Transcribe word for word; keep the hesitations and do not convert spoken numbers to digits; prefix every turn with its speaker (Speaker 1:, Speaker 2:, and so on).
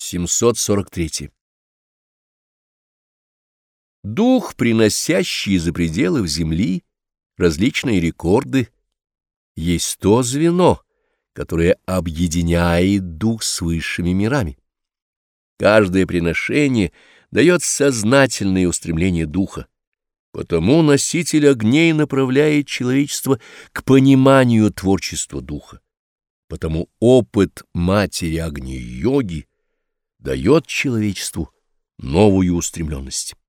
Speaker 1: семьсот сорок три. Дух, приносящий за пределы земли различные рекорды, есть то звено, которое объединяет дух с высшими мирами. Каждое приношение дает сознательное устремление духа, потому носитель огней направляет человечество к пониманию творчества духа, потому опыт матери Агни-йоги дает человечеству новую устремленность.